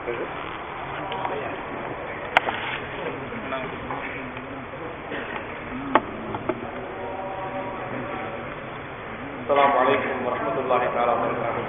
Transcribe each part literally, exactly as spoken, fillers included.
السلام عليكم ورحمة الله تعالى وبركاته.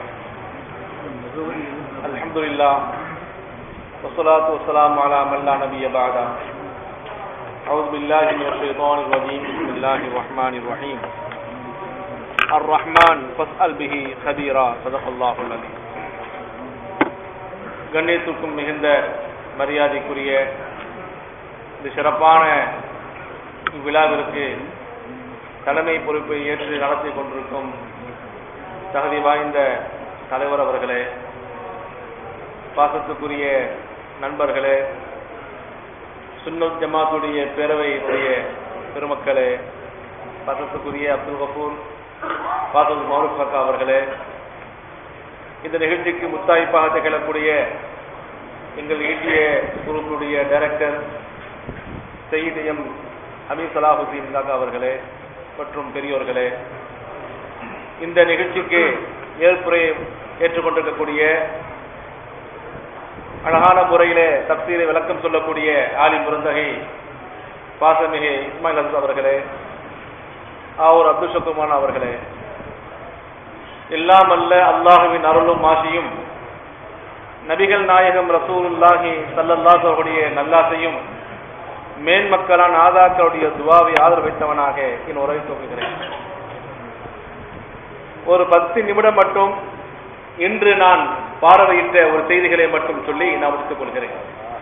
الحمد لله والصلاة والسلام على من لا نبي بعده. أعوذ بالله من الشيطان الرجيم. بسم الله الرحمن الرحيم. الرحمن فاسأل به خبيرا. صدق الله العظيم. கண்ணியத்துக்கும் மிகுந்த மரியாதைக்குரிய இந்த சிறப்பான இவ்விழாவிற்கு தலைமை பொறுப்பை ஏற்று நடத்தி கொண்டிருக்கும் தகுதி வாய்ந்த தலைவர் அவர்களே, பாசத்துக்குரிய நண்பர்களே, சுன்னத் ஜமாத்துடைய பேரவையுடைய பெருமக்களே, பாசத்துக்குரிய அப்துல் கபூர் பாசல் மௌரூப் அக்கா அவர்களே, இந்த நிகழ்ச்சிக்கு முத்தாய்ப்பாக திகழக்கூடிய எங்கள் ஈட்டிய குரூப்புடைய டைரக்டர் சையீத் எம் அமீர் சலாஹுதீன் காக்கா அவர்களே மற்றும் பெரியோர்களே, இந்த நிகழ்ச்சிக்கு ஏற்புரை ஏற்றுக்கொண்டிருக்கக்கூடிய அழகான முறையிலே தப்சீரை விளக்கம் சொல்லக்கூடிய ஆலிம் புரந்தகை பாசமிகு இஸ்மாயில் அசஸ் அவர்களே, ஆவூர் அப்துல் ஷக்குமான் அவர்களே, எல்லாம் அல்ல அல்லாஹுவின் அருளும் ஆசியும் நபிகள் நாயகம் ரசூலுல்லாஹி ஸல்லல்லாஹு அலைஹி நல்லாசையும் மேன்மக்களான ஆதாக்களுடைய துவாவை ஆதரவைத்தவனாக என் உரையை துவங்குகிறேன். ஒரு பத்து நிமிடம் மட்டும் இன்று நான் பார்வையிட்ட ஒரு செய்திகளை மட்டும் சொல்லி நான் முடித்துக் கொள்கிறேன்.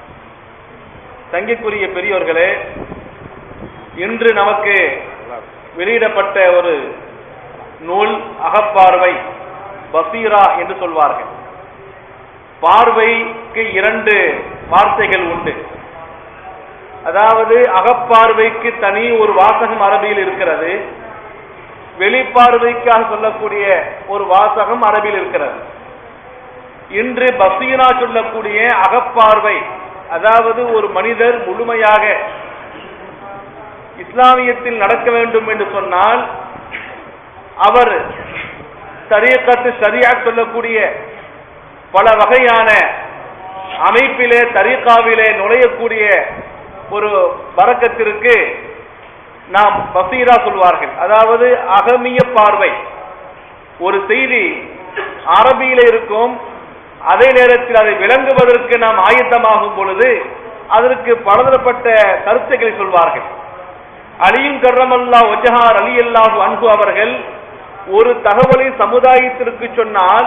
சங்கிக்குரிய பெரியோர்களே, இன்று நமக்கு வெளியிடப்பட்ட ஒரு நூல் அகப்பார்வை, பசீரா என்று சொல்வார்கள். பார்வைக்கு இரண்டு வார்த்தைகள் உண்டு. அதாவது அகப்பார்வைக்கு தனி ஒரு வாசகம் அரபியில் இருக்கிறது, வெளிப்பார்வைக்காக சொல்லக்கூடிய ஒரு வாசகம் அரபியில் இருக்கிறது. இன்று பசீரா சொல்லக்கூடிய அகப்பார்வை, அதாவது ஒரு மனிதர் முழுமையாக இஸ்லாமியத்தில் நடக்க வேண்டும் என்று சொன்னால் அவர் தரீகத்து ஷரியா சொல்லக்கூடிய பல வகையான அமைப்பிலே தரீகாவிலே நுழையக்கூடிய ஒரு பரக்கத்திற்கு நாம் பசீரா சொல்வார்கள். அதாவது அகமிய பார்வை. ஒரு செய்தி அரபியில இருக்கும், அதே நேரத்தில் அதை விளங்குவதற்கு நாம் ஆயத்தமாகும் பொழுது அதற்கு பலதரப்பட்ட கருத்துக்களை சொல்வார்கள். அலியும் கர்ரமல்லா வஜஹார் அலி அல்லாஹு அன்ஹு அவர்கள் ஒரு தகவலை சமுதாயத்திற்கு சொன்னால்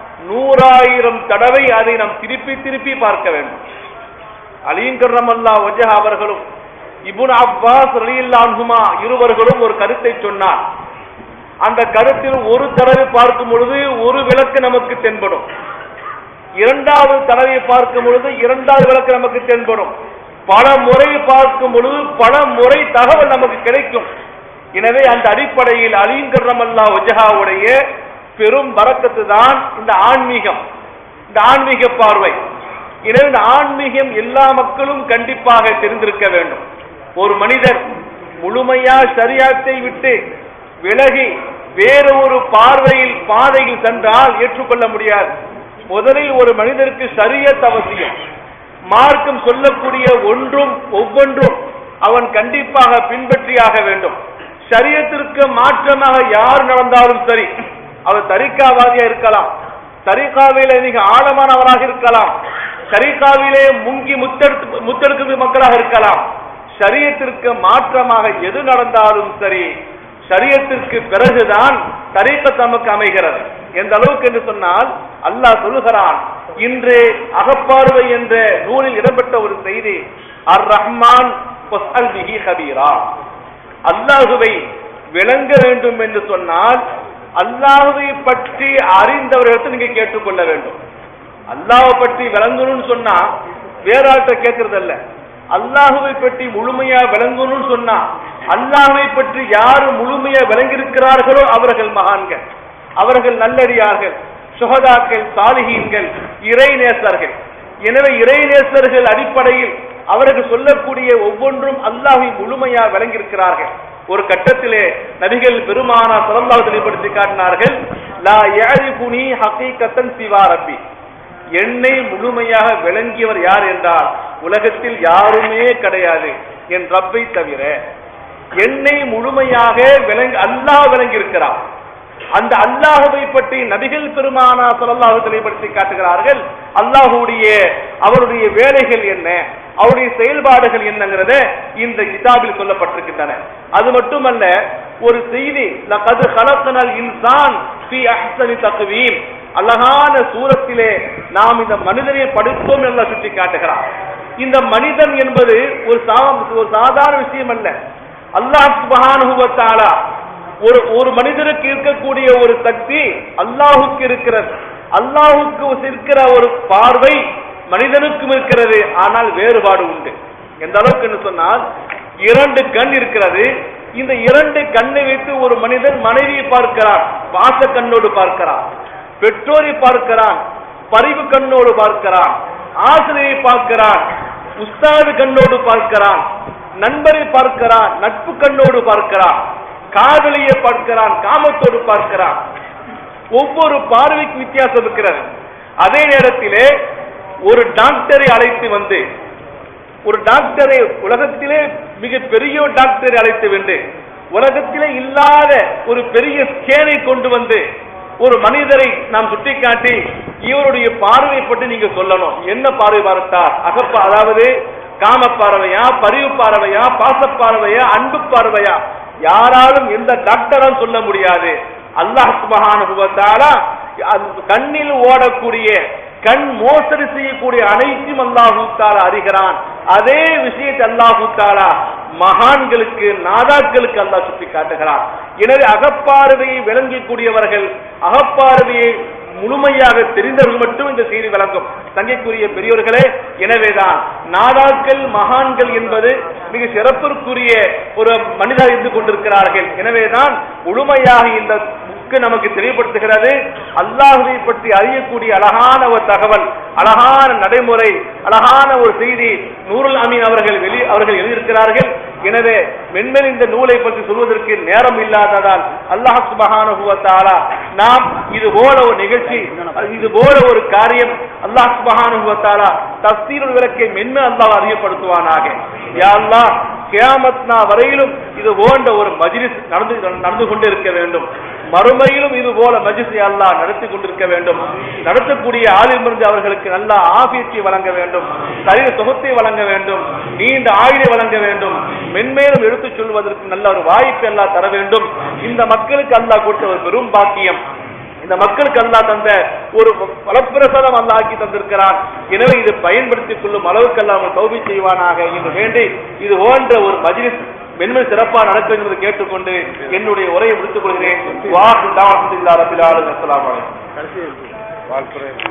நூறாயிரம் தடவை அதை நாம் திருப்பி திருப்பி பார்க்க வேண்டும். அலியும் கர்ரமல்லா வஜஹா அவர்களும் இப்னு அப்பாஸ் ரலியல்லாஹு அன்ஹுமா இருவர்களும் ஒரு கருத்தை சொன்னார். அந்த கருத்தில் ஒரு தடவை பார்க்கும் பொழுது ஒரு விளக்கு நமக்கு தென்படும், இரண்டாவது தடவை பார்க்கும் பொழுது இரண்டாவது விளக்கு நமக்கு தென்படும், பல முறை பார்க்கும் பொழுது பல முறை தகவல் நமக்கு கிடைக்கும். எனவே அந்த அடிப்படையில் அலியும் கர்ரமல்லா வஜஹாவுடைய பெரும் பரக்கத்து தான் இந்த ஆன்மீகம், இந்த ஆன்மீக பார்வை. எனவே இந்த ஆன்மீகம் எல்லா மக்களும் கண்டிப்பாக தெரிந்திருக்க வேண்டும். ஒரு மனிதர் முழுமையா ஷரியாத்தை விட்டு விலகி வேற ஒரு பார்வையில் பாதையில் சென்றால் ஏற்றுக்கொள்ள முடியாது. முதலில் ஒரு மனிதருக்கு ஷரியத் அவசியம். மார்க்கம் சொல்லக்கூடிய ஒன்றும் ஒவ்வொன்றும் அவன் கண்டிப்பாக பின்பற்றியாக வேண்டும். ஷரியத்திற்கு மாற்றமாக யார் நடந்தாலும் சரி, அவர் தரிகாவாதியா இருக்கலாம், தரிகாவிலே மிக ஆழமானவராக இருக்கலாம், தரிகாவிலே முங்கி முத்தெடுத்து முத்தெடுக்கும் மக்களாக இருக்கலாம், ஷரியத்திற்கு மாற்றமாக எது நடந்தாலும் சரி, ஷரியத்திற்கு பிறகுதான் தரீகத் நமக்கு அமைகிறது. எந்த அளவுக்கு என்று சொன்னால் அல்லாஹ் சொல்லுகிறான், இன்று அகப்பார்வை என்ற நூலில் இடம்பெற்ற ஒரு செய்தி, அர் ரஹ்மான் ஃபஸ்அல் பிஹி கபீரா. அல்லாஹுவை விளங்க வேண்டும் என்று சொன்னால் அல்லாஹுவை பற்றி அறிந்தவர்களிடத்தில் நீங்க கேட்டுக்கொள்ள வேண்டும். அல்லாஹ்வை பற்றி விளங்கணும்னு சொன்னா வேற ஆள்கிட்ட கேட்கறது அல்ல. அல்லாஹுவை பற்றி முழுமையா விளங்கணும்னு சொன்னா அல்லாஹ்வை பற்றி யாரு முழுமையா விளங்கியிருக்கிறார்களோ அவர்கள் மகான்கள், அவர்கள் நல்லடியார்கள், சுஹதாக்கள், சாலிஹீன்கள், இறைநேசர்கள். எனவே இறைநேசர்கள் அடிப்படையில் அவர்கள் சொல்லக்கூடிய ஒவ்வொன்றும் அல்லாஹ்வை முழுமையா விளங்கியிருக்கிறார்கள். ஒரு கட்டத்திலே நபிகள் பெருமானா ஸல்லல்லாஹு அலைஹி வஸல்லம் காட்டினார்கள், லா யஅரிஃபுனி ஹகீகத்தன் சிவா ரப்பி. என்னை முழுமையாக விளங்கியவர் யார் என்றால் உலகத்தில் யாருமே கிடையாது என் ரப்பை தவிர. என்னை முழுமையாக விளங்கி அல்லாஹ் விளங்கி இருக்கிறார். அந்த அல்லாஹுவை பற்றி நபிகள் பெருமானா ஸல்லல்லாஹு அலைஹி வஸல்லம் பற்றி காட்டுகிறார்கள். அல்லாஹ்வுடைய அவருடைய வேலைகள் என்ன, அவருடைய செயல்பாடுகள் என்னங்கிறத இந்த கிதாபில் சொல்லப்பட்டிருக்கின்றன. அது மட்டுமல்ல, ஒரு செய்தி லகத் கலக்னல் இன்சான் ஃபீ அஹ்ஸனி தக்வீம், அழகான சூரத்திலே நாம் இந்த மனிதனை படைத்தோம் என்று சுட்டி காட்டுகிறார். இந்த மனிதன் என்பது ஒரு சாதாரண விஷயம் அல்ல. அல்லாஹ் சுப்ஹானஹு வ தஆலா ஒரு ஒரு மனிதனுக்கு இருக்கக்கூடிய ஒரு சக்தி அல்லாஹுக்கு இருக்கிறது. அல்லாஹுக்கு இருக்கிற ஒரு பார்வை மனிதனுக்கும் இருக்கிறது. ஆனால் வேறுபாடு உண்டு. எந்த அளவுக்கு என்று சொன்னால், இரண்டு கண் இருக்கிறது. இந்த இரண்டு கண்ணை வைத்து ஒரு மனிதன் மனைவியை பார்க்கிறான், பாச கண்ணோடு பார்க்கிறான். பெற்றோரை பார்க்கிறான், பரிவு கண்ணோடு பார்க்கிறான். ஆசிரியை பார்க்கிறான், உஸ்தாது கண்ணோடு பார்க்கிறான். நண்பரை பார்க்கிறான், நட்பு கண்ணோடு பார்க்கிறான். காதலியை பார்க்கிறான், காமத்தோடு பார்க்கிறான். ஒவ்வொரு பார்வைக்கு வித்தியாசம் இருக்கிறது. அதே நேரத்திலே ஒரு டாக்டரை அழைத்து வந்து, ஒரு டாக்டரை உலகத்திலே மிக பெரிய டாக்டரை அழைத்து வந்து, உலகத்திலே இல்லாத ஒரு பெரிய ஸ்கேனை கொண்டு வந்து ஒரு மனிதரை நாம் சுட்டிக்காட்டி இவருடைய பார்வையை பற்றி நீங்க சொல்லணும். என்ன பார்வை பார்த்தார்? அகப்பா, அதாவது காம பார்வையா, பரிவு பார்வையா, பாச பார்வையா, அன்பு பார்வையா? யாராலும் எந்த டாக்டரும் சொல்ல முடியாது. அல்லாஹ் சுப்ஹானஹு வ தஆலா கண்ணில் ஓடக்கூடிய, கண் மோசடி செய்யக்கூடிய அனைத்தும் அல்லாஹு தஆலா அறிகிறான். அதே விஷயத்தை அல்லாஹு தஆலா மகான்களுக்கு, நாதாக்களுக்கு அல்லாஹ் சுட்டி காட்டுகிறான். எனவே அகப்பார்வையை விளங்கிக் கூடியவர்கள், அகப்பார்வையை முழுமையாக தெரிந்தவர்கள் மட்டும் இந்த செய்தி விளங்கும். தங்கைக்குரிய பெரியோர்களே, எனவேதான் நாதாக்கள், மகான்கள் என்பது மிக சிறப்பிற்குரிய ஒரு மனிதர் இருந்து கொண்டிருக்கிறார்கள். எனவேதான் முழுமையாக இந்த புக்கு நமக்கு தெளிவுபடுத்துகிறது. அல்லாஹ்வை பற்றி அறியக்கூடிய அழகான ஒரு தகவல், அழகான நடைமுறை, அழகான ஒரு செய்தி நூருல் அமீன் அவர்கள் வெளி அவர்கள் எழுதியிருக்கிறார்கள். எனவே மென்மேல் இந்த நூலை பற்றி சொல்வதற்கு நேரம் இல்லாததால் அல்லாஹ் சுப்ஹானஹு வ தஆலா நாம் இது போல ஒரு நிகழ்ச்சி, இது போல ஒரு காரியம் அல்லாஹ் சுப்ஹானஹு வ தஆலா தஃசீருல் விளக்கை மென்மேல் அல்லாஹ் அறியப்படுத்துவானாக. யா அல்லாஹ், கியாமத் நாள் வரையிலும் இது போன்ற ஒரு மஜ்லிஸ் நடந்து நடந்து கொண்டிருக்க வேண்டும். மறுமையிலும் இது போல மஜ்லிஸ் அல்லாஹ் நடத்தி கொண்டிருக்க வேண்டும். நடத்தக்கூடிய ஆலிமிருந்து அவர்களுக்கு நல்ல ஆபியத்தை வழங்க வேண்டும், சரீர சுகத்தை வழங்க வேண்டும், நீண்ட ஆயுளை வழங்க வேண்டும். மென்மேலும் எடுத்துச் சொல்வதற்கு நல்ல ஒரு வாய்ப்பை அல்லாஹ் தர வேண்டும். இந்த மக்களுக்கு அல்லாஹ் கொடுத்த ஒரு பெரும் பாக்கியம், இந்த மக்களுக்கு அல்லாஹ் தந்த ஒரு பலப்பிரசாதம் அல்லாஹ் ஆக்கி தந்திருக்கிறான். எனவே இதை பயன்படுத்திக் கொள்ளும் அளவுக்கு அல்லாஹ் தௌபீக் செய்வானாக என்று வேண்டி இது போன்ற ஒரு மஜ்லிஸ் மென்மேல் சிறப்பாக நடக்கும் என்பதை கேட்டுக்கொண்டு என்னுடைய உரையை முடித்துக் கொள்கிறேன்.